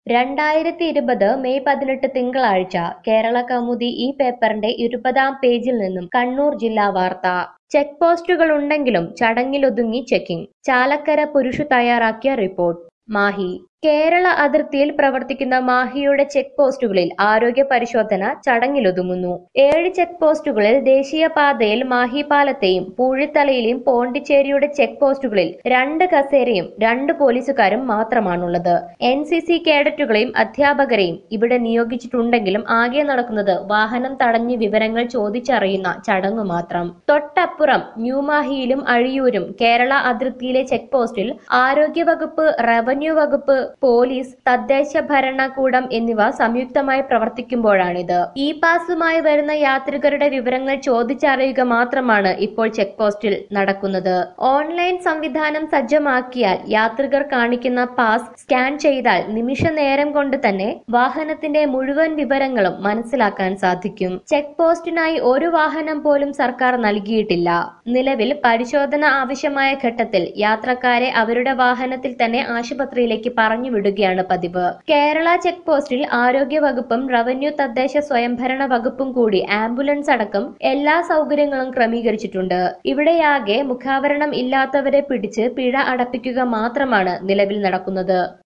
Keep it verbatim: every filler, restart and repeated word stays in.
രണ്ടായിരത്തി ഇരുപത് മെയ് പതിനെട്ട് തിങ്കളാഴ്ച കേരള കൗമുദി ഈ പേപ്പറിന്റെ ഇരുപതാം പേജിൽ നിന്നും കണ്ണൂർ ജില്ലാ വാർത്ത. ചെക്ക് പോസ്റ്റുകൾ ഉണ്ടെങ്കിലും ചടങ്ങിലൊതുങ്ങി ചെക്കിംഗ്. ചാലക്കര പുരുഷു തയ്യാറാക്കിയ റിപ്പോർട്ട്. മാഹി കേരള അതിർത്തിയിൽ പ്രവർത്തിക്കുന്ന മാഹിയുടെ ചെക്ക് പോസ്റ്റുകളിൽ ആരോഗ്യ പരിശോധന ചടങ്ങിലൊതുങ്ങുന്നു. ഏഴ് ചെക്ക് പോസ്റ്റുകളിൽ ദേശീയപാതയിൽ മാഹി പാലത്തെയും പൂഴിത്തലയിലെയും പോണ്ടിച്ചേരിയുടെ ചെക്ക് പോസ്റ്റുകളിൽ രണ്ട് കസേരയും രണ്ട് പോലീസുകാരും മാത്രമാണുള്ളത്. എൻ സി സി കേഡറ്റുകളെയും അധ്യാപകരെയും ഇവിടെ നിയോഗിച്ചിട്ടുണ്ടെങ്കിലും ആകെ നടക്കുന്നത് വാഹനം തടഞ്ഞ് വിവരങ്ങൾ ചോദിച്ചറിയുന്ന ചടങ്ങു മാത്രം. തൊട്ടപ്പുറം ന്യൂമാഹിയിലും അഴിയൂരും കേരള അതിർത്തിയിലെ ചെക്ക് പോസ്റ്റിൽ ആരോഗ്യവകുപ്പ്, റവന്യൂ വകുപ്പ്, പോലീസ്, തദ്ദേശ ഭരണകൂടം എന്നിവ സംയുക്തമായി പ്രവർത്തിക്കുമ്പോഴാണിത്. ഇ പാസുമായി വരുന്ന യാത്രികരുടെ വിവരങ്ങൾ ചോദിച്ചറിയുക മാത്രമാണ് ഇപ്പോൾ ചെക്ക് പോസ്റ്റിൽ നടക്കുന്നത്. ഓൺലൈൻ സംവിധാനം സജ്ജമാക്കിയാൽ യാത്രികർ കാണിക്കുന്ന പാസ് സ്കാൻ ചെയ്താൽ നിമിഷ നേരം കൊണ്ട് തന്നെ വാഹനത്തിന്റെ മുഴുവൻ വിവരങ്ങളും മനസ്സിലാക്കാൻ സാധിക്കും. ചെക്ക് പോസ്റ്റിനായി ഒരു വാഹനം പോലും സർക്കാർ നൽകിയിട്ടില്ല. നിലവിൽ പരിശോധന ആവശ്യമായ ഘട്ടത്തിൽ യാത്രക്കാരെ അവരുടെ വാഹനത്തിൽ തന്നെ ആശുപത്രിയിലേക്ക് പറഞ്ഞു വിടുകയാണ് പതിവ്. കേരള ചെക്ക് പോസ്റ്റിൽ ആരോഗ്യ വകുപ്പും റവന്യൂ തദ്ദേശ സ്വയംഭരണ വകുപ്പും കൂടി ആംബുലൻസ് അടക്കം എല്ലാ സൗകര്യങ്ങളും ക്രമീകരിച്ചിട്ടുണ്ട്. ഇവിടെയാകെ മുഖാവരണം ഇല്ലാത്തവരെ പിടിച്ച് പിഴ അടപ്പിക്കുക മാത്രമാണ് നിലവിൽ നടക്കുന്നത്.